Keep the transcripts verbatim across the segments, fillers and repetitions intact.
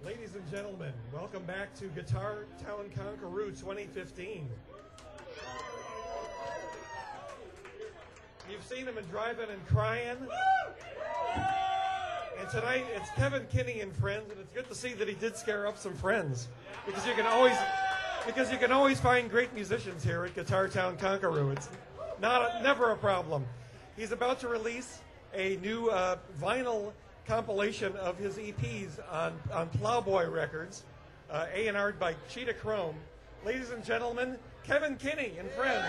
Ladies and gentlemen, welcome back to Guitar Town Conqueroo twenty fifteen. You've seen him in Driving and Crying. And tonight it's Kevin Kinney and friends, and it's good to see that he did scare up some friends. Because you can always because you can always find great musicians here at Guitar Town Conqueroo. It's not a, never a problem. He's about to release a new uh, vinyl compilation of his E Ps on, on Plowboy Records, uh, A and R'd by Cheetah Chrome. Ladies and gentlemen, Kevin Kinney and friends.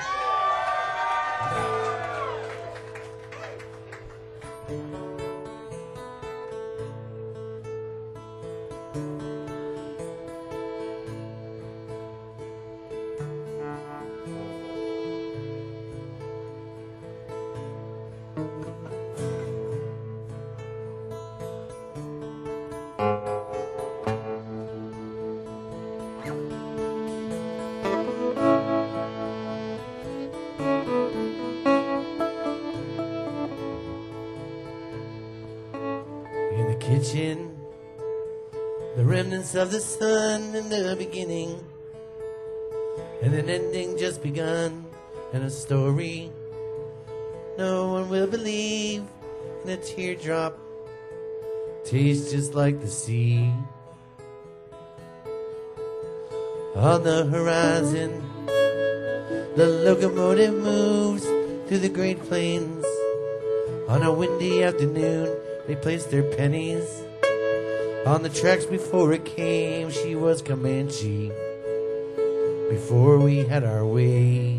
Kitchen, the remnants of the sun in the beginning, and an ending just begun, and a story no one will believe, and a teardrop tastes just like the sea. On the horizon, the locomotive moves through the Great Plains. On a windy afternoon, they placed their pennies on the tracks before it came. She was Comanche before we had our way.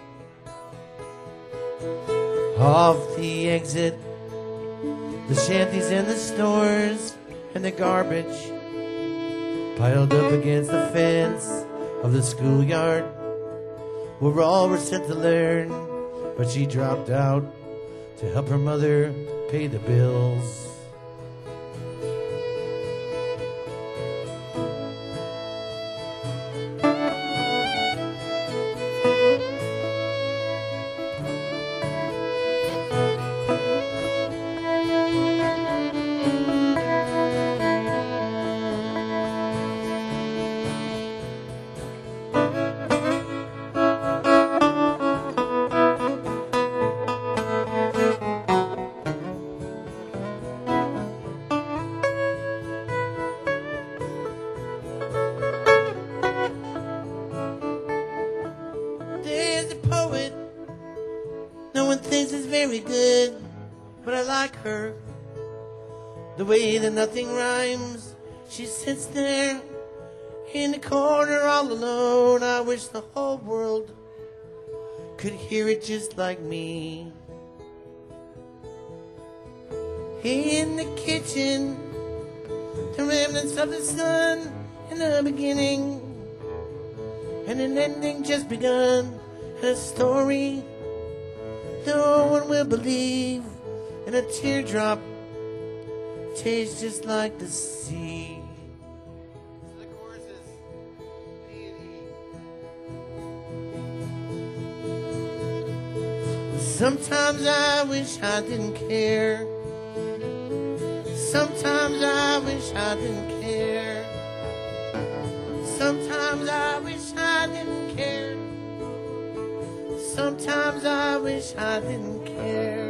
Off the exit, the shanties and the stores and the garbage piled up against the fence of the schoolyard where all were sent to learn. But she dropped out to help her mother pay the bills. The way that nothing rhymes, she sits there in the corner all alone. I wish the whole world could hear it just like me. In the kitchen, the remnants of the sun in the beginning, and an ending just begun, and a story no one will believe, and a teardrop tastes just like the sea. So the chorus is D and E. Sometimes I wish I didn't care. Sometimes I wish I didn't care. Sometimes I wish I didn't care. Sometimes I wish I didn't care.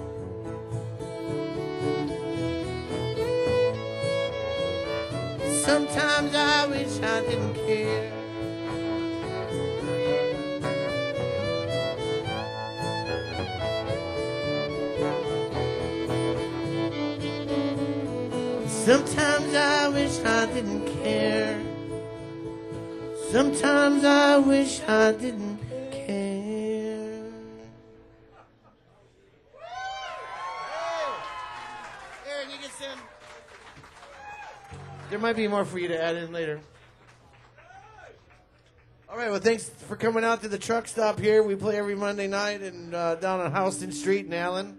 Sometimes I wish I didn't care. Sometimes I wish I didn't care. Sometimes I wish I didn't care. Aaron, you can sing. There might be more for you to add in later. All right, well, thanks for coming out to the truck stop here. We play every Monday night and uh, down on Houston Street in Allen.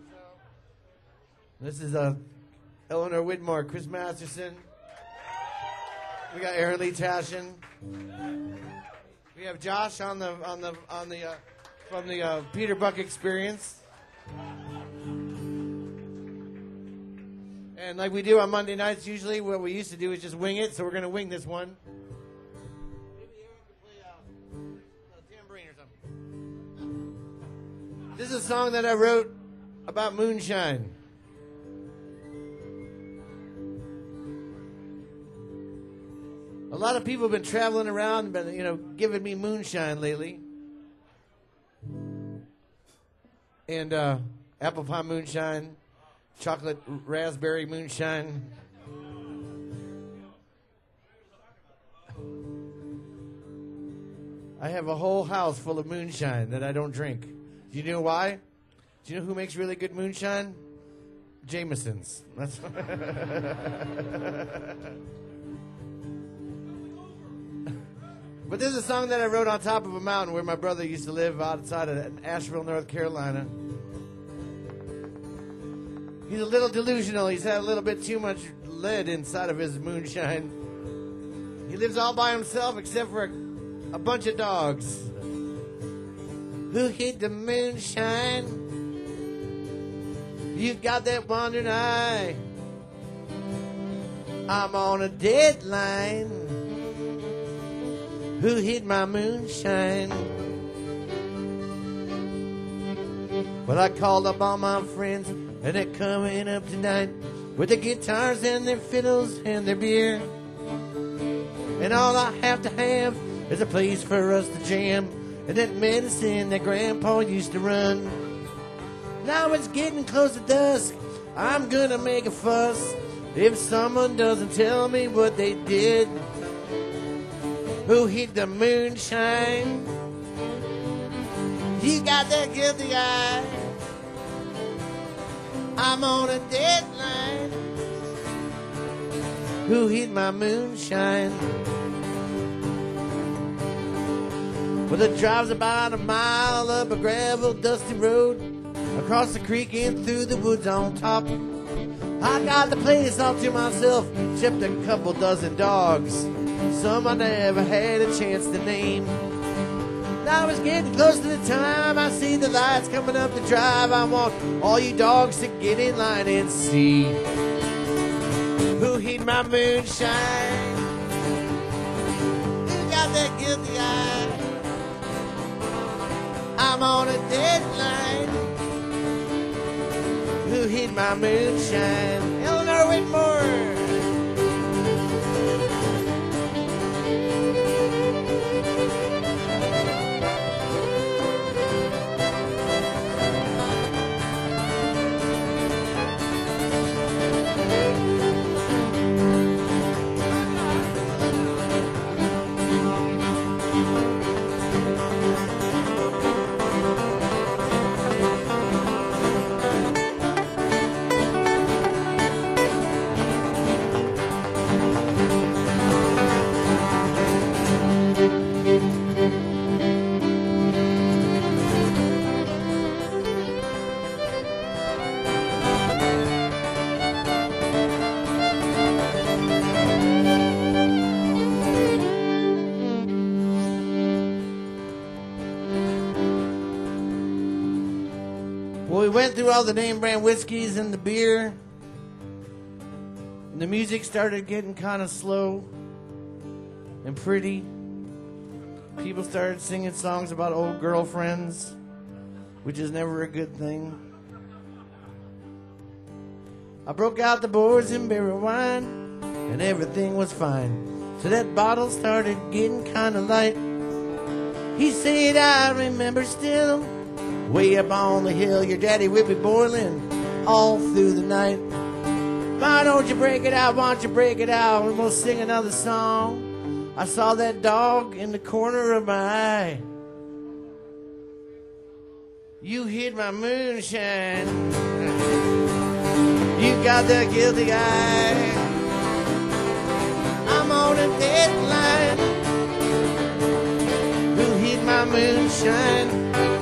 This is uh, Eleanor Widmore, Chris Masterson. We got Aaron Lee Tashin. We have Josh on the on the on the uh, from the uh, Peter Buck Experience. And like we do on Monday nights, usually what we used to do is just wing it. So we're going to wing this one. Maybe Aaron can play uh, a tambourine or something. This is a song that I wrote about moonshine. A lot of people have been traveling around and been, you know, giving me moonshine lately. And uh, apple pie moonshine, chocolate raspberry moonshine. I have a whole house full of moonshine that I don't drink. Do you know why? Do you know who makes really good moonshine? Jameson's. That's But this is a song that I wrote on top of a mountain where my brother used to live outside of Asheville, North Carolina. He's a little delusional. He's had a little bit too much lead inside of his moonshine. He lives all by himself except for a, a bunch of dogs. Who hid the moonshine? You got that wandering eye. I'm on a deadline. Who hid my moonshine? Well, I called up all my friends, and they're coming up tonight with their guitars and their fiddles and their beer. And all I have to have is a place for us to jam, and that medicine that Grandpa used to run. Now it's getting close to dusk. I'm gonna make a fuss if someone doesn't tell me what they did. Who hid the moonshine? You got that guilty eye. I'm on a deadline. Who hid my moonshine? Well, it drives about a mile up a gravel, dusty road, across the creek and through the woods on top. I got the place all to myself, except a couple dozen dogs. Some I never had a chance to name. Now it's getting close to the time I see the lights coming up the drive. I want all you dogs to get in line and see who hid my moonshine. Who got that guilty eye? I'm on a deadline. Who hid my moonshine? Eleanor Whitmore. We went through all the name brand whiskeys and the beer. And the music started getting kind of slow and pretty. People started singing songs about old girlfriends, which is never a good thing. I broke out the boards and barrel wine, and everything was fine. So that bottle started getting kind of light. He said, I remember still, way up on the hill, your daddy would be boiling all through the night. Why don't you break it out, why don't you break it out, and we'll sing another song. I saw that dog in the corner of my eye. You hid my moonshine. You got that guilty eye. I'm on a deadline. Who hid my moonshine?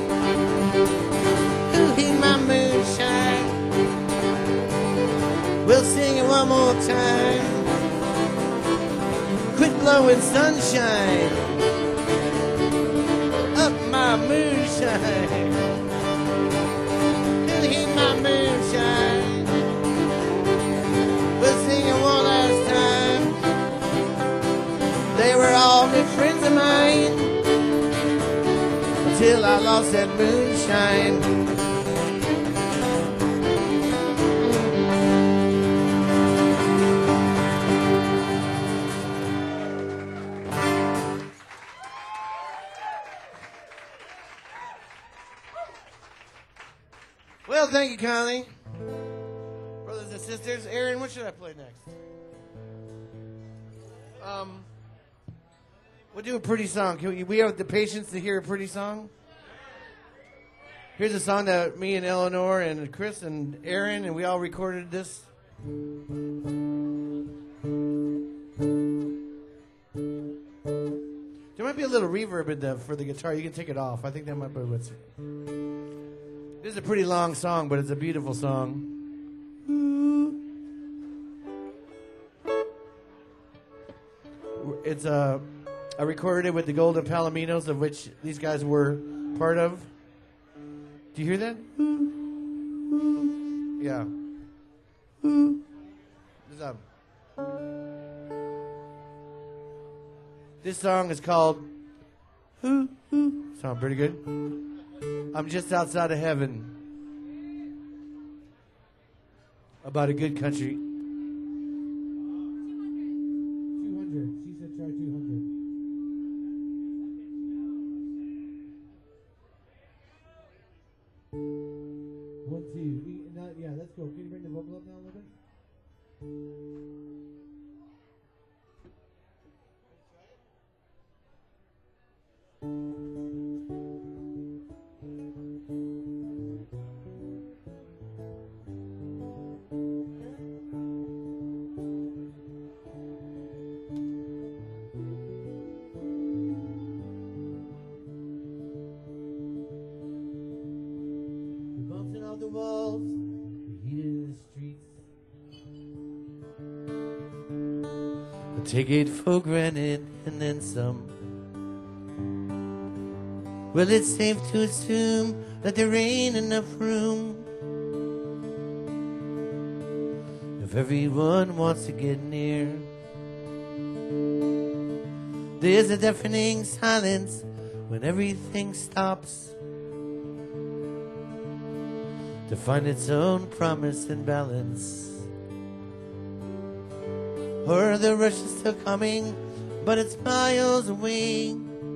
My moonshine. We'll sing it one more time. Quit blowing sunshine up my moonshine. Who hid my moonshine? good friends of mine, until I lost that moonshine. Well, thank you, Connie. Brothers and sisters, Aaron, what should I play next? Um, we'll do a pretty song. Can we, we have the patience to hear a pretty song? Here's a song that me and Eleanor and Chris and Aaron and we all recorded this. There might be a little reverb in the, for the guitar. You can take it off. I think that might be what's. This is a pretty long song, but it's a beautiful song. It's uh, I recorded it with the Golden Palominos, of which these guys were part of. Do you hear that? Yeah. This, um, this song is called Sound pretty good? I'm just outside of heaven. About a good country. One, two. We, not, yeah, let's go. Can you bring the vocal up now a little bit? The walls, the heat in the streets. I take it for granted and then some. Well, it's safe to assume that there ain't enough room. If everyone wants to get near, there's a deafening silence when everything stops to find its own promise and balance. Or the rush is still coming, but it's miles away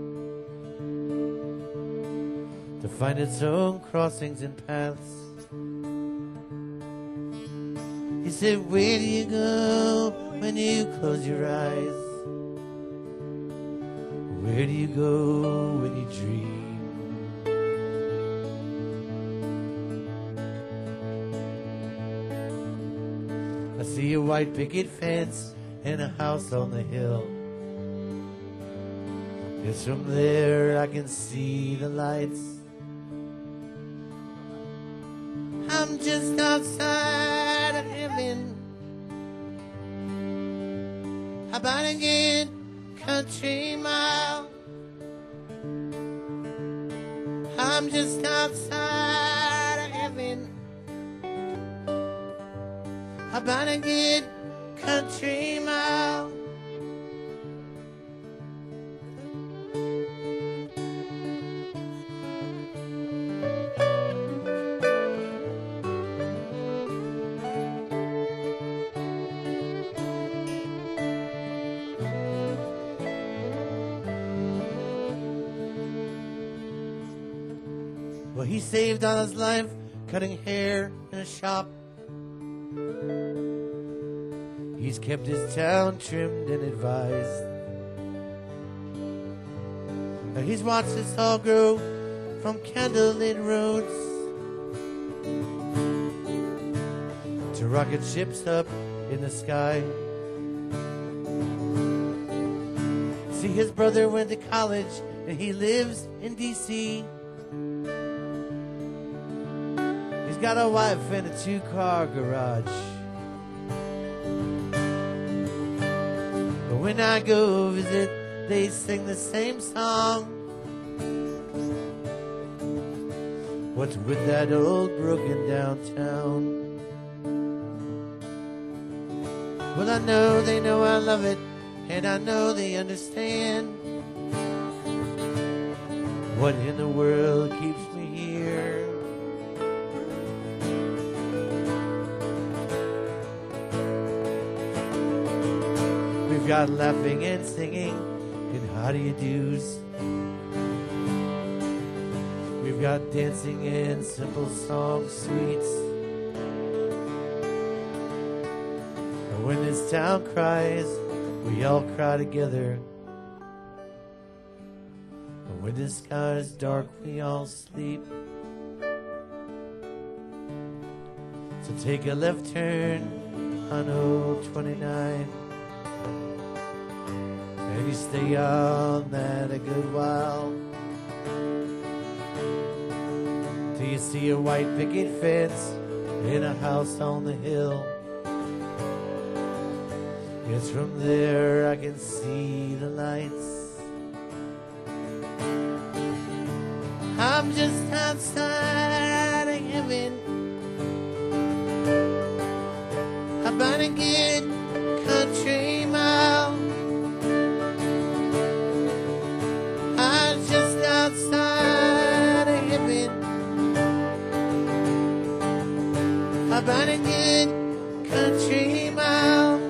to find its own crossings and paths. He said, where do you go when you close your eyes? Where do you go when you dream? I see a white picket fence and a house on the hill. Yes, from there I can see the lights. I'm just outside of heaven, about a good country mile. I'm just outside of heaven, about a good country mile. Well, he saved all his life cutting hair in a shop. He's kept his town trimmed and advised. Now he's watched us all grow from candlelit roads to rocket ships up in the sky. See, his brother went to college and he lives in D C He's got a wife and a two-car garage. When I go visit, they sing the same song. What's with that old broken downtown? Well, I know they know I love it, and I know they understand. What in the world keeps me here? We've got laughing and singing and how do you do's. We've got dancing and simple song suites. And when this town cries, we all cry together. And when the sky is dark, we all sleep. So take a left turn on O twenty-nine. And you stay on that a good while. Till you see a white picket fence in a house on the hill. It's from there I can see the lights. I'm just outside of heaven. About a good country mile. I'm just outside of heaven. About a good country mile.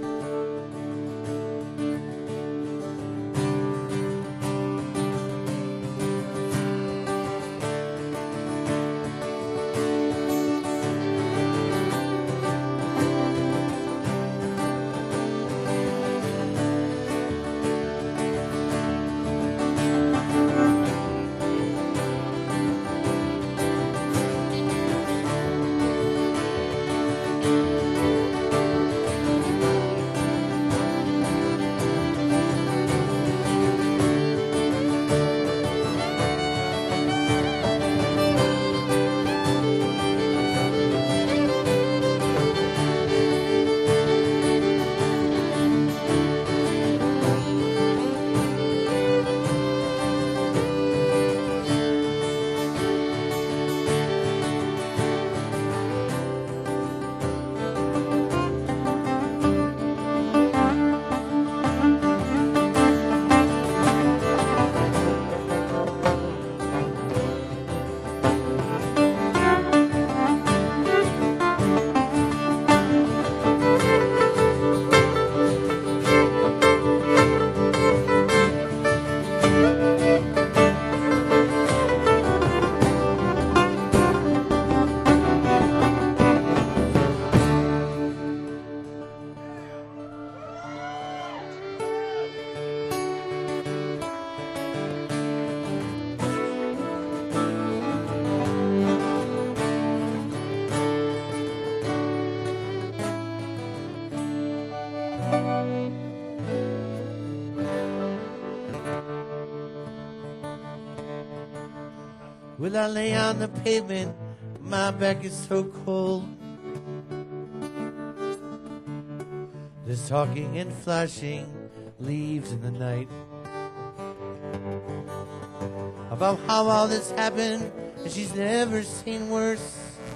Will I lay on the pavement? My back is so cold. There's talking and flashing leaves in the night about how all this happened and she's never seen worse.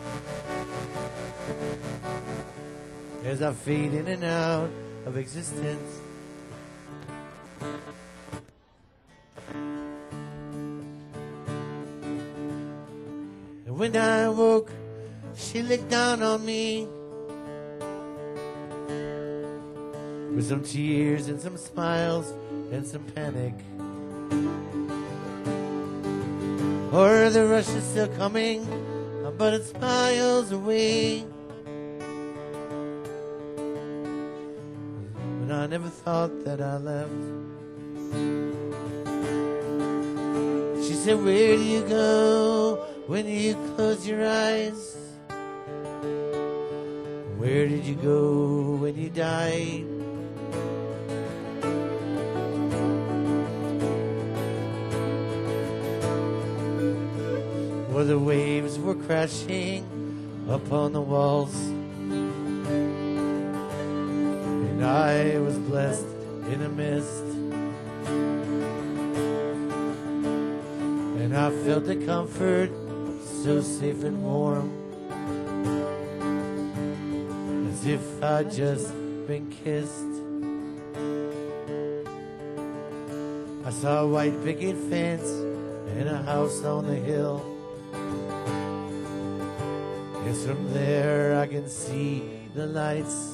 As I fade in and out of existence, and when I woke, she looked down on me with some tears and some smiles and some panic. Or the rush is still coming, but it's miles away. But I never thought that I left. She said, where do you go when you close your eyes? Where did you go when you died? Where the waves were crashing upon the walls, and I was blessed in a mist, and I felt the comfort so safe and warm, as if I'd just been kissed. I saw a white picket fence and a house on the hill. Yes, from there I can see the lights.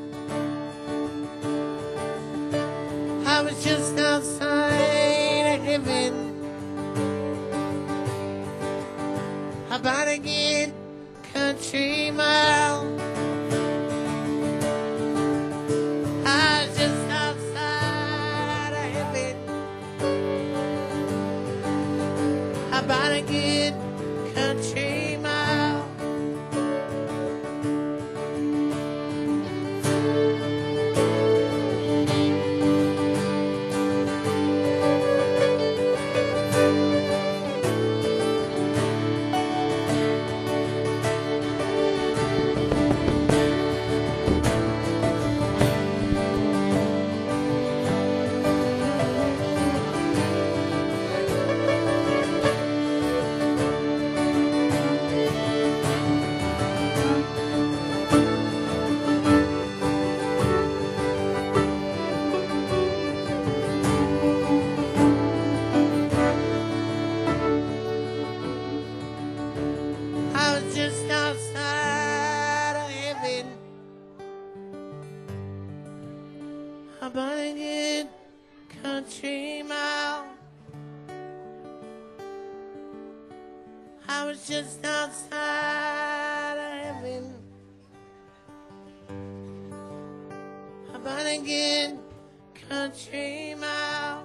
I was just outside of heaven, about to get country mile. I was just outside of heaven, about to get country mile. I was just outside of heaven, about to get country mile. I was just outside of heaven, about to get country mile.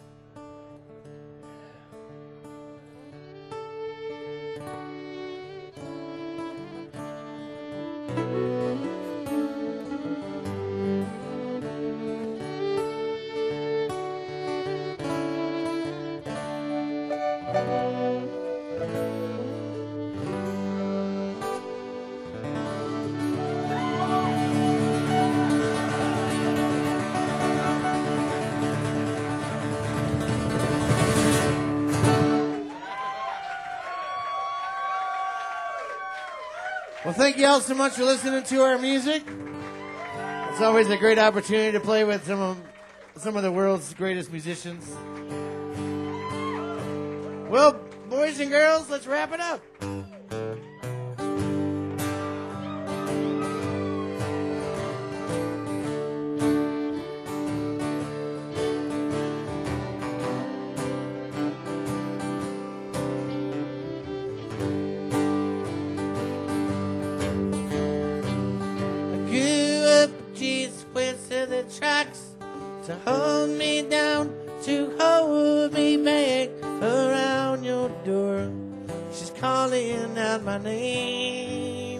Well, thank you all so much for listening to our music. It's always a great opportunity to play with some of some of the world's greatest musicians. Well, boys and girls, let's wrap it up. The tracks to hold me down, to hold me back around your door. She's calling out my name.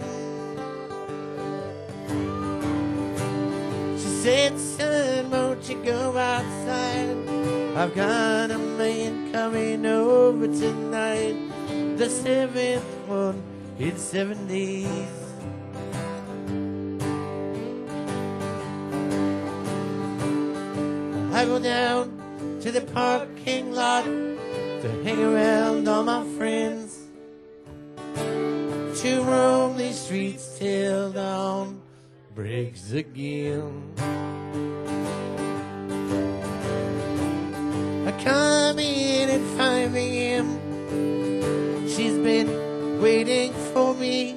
She said, son, won't you go outside? I've got a man coming over tonight, the seventh one in seven days. I go down to the parking lot to hang around all my friends, to roam these streets till dawn breaks again. I come in at five a.m. She's been waiting for me.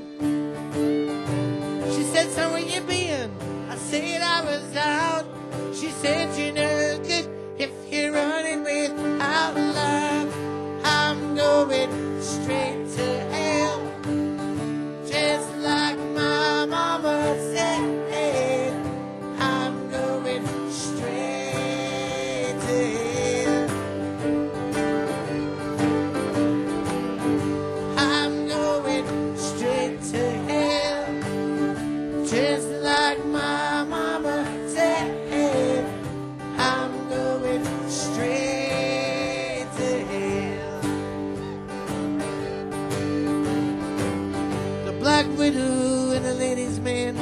She said, son, where you been? I said I was out. She said, you know good if you're running without love. I'm going straight to hell, just like my mama said. I'm going straight to hell. I'm going straight to hell, just like my mama said. Straight to hell. The Black Widow and the Ladies' Man,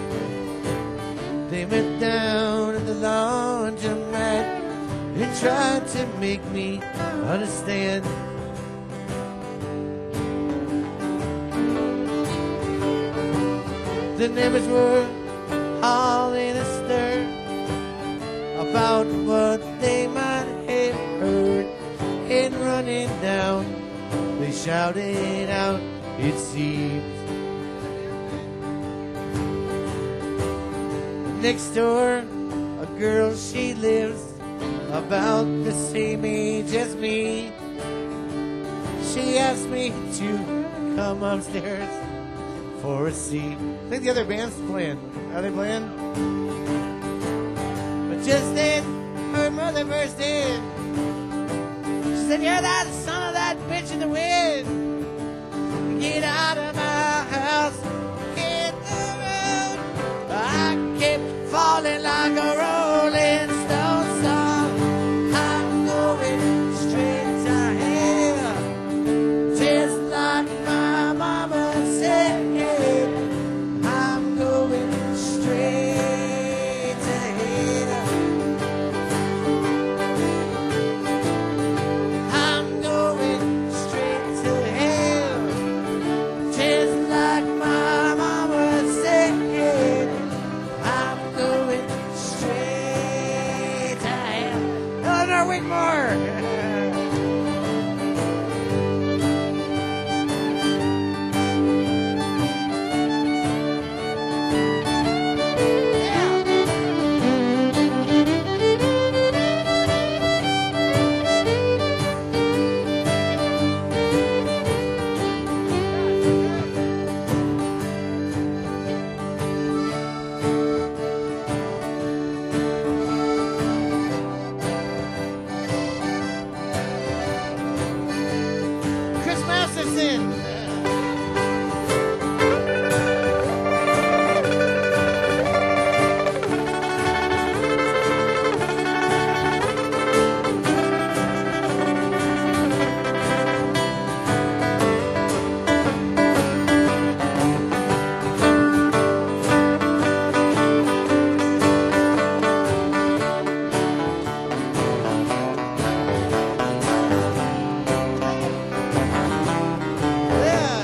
they went down in the laundromat and tried to make me understand. The neighbors were all in a stir about what they might have heard. running down. They shouted out, it seems. Next door, a girl, she lives about the same age as me. She asked me to come upstairs for a seat. I think the other band's playing. Are they playing? But just then, her mother burst in. She said, "You're that son of that bitch in the wind. Get out of my house, hit the road." I kept falling like a rolling stone song. I'm going straight to hell, just like my mama said. I'm going straight to hell. I'm going straight to hell, just like my mama said. I'm going straight to hell. Eleanor Whitmore. Chris Masterson. Yeah.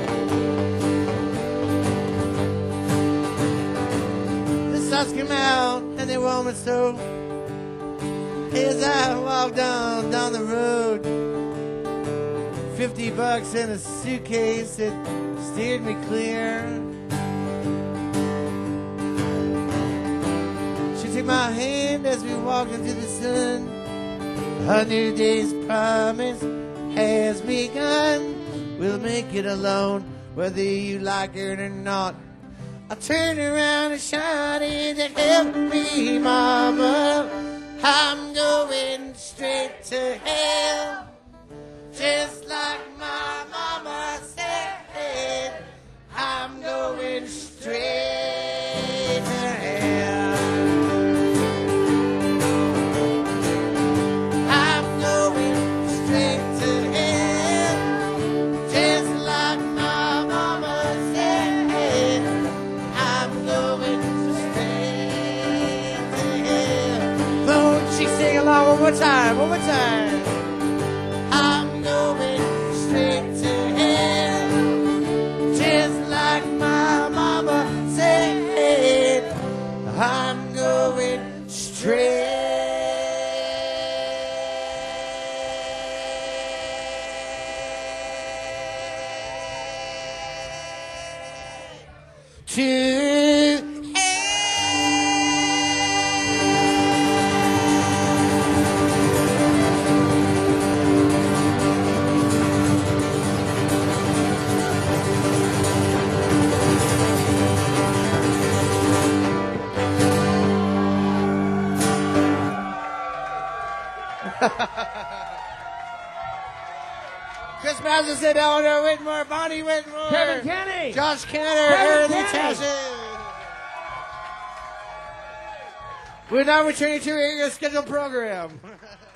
The suns came out and they warmed me so. As I walked on down the road, fifty bucks in a suitcase that steered me clear. She took my hand as we walked into the sun. A new day's promise has begun. We'll make it alone, whether you like it or not. I turned around and shouted to help me, mama. I'm going straight to hell, just like my mama said. I'm going straight to hell. I'm going straight to hell, just like my mama said. I'm going straight to hell. Won't she sing along one more time? One more time. I'm going straight to hell, just like my mama said. I'm going straight to hell. Chris Masterson, Eleanor Whitmore, Bonnie Whitmore, Kevin Kenny. Josh Canner, Kevin Aaron Kenny. Tashin. We're now returning to your scheduled program.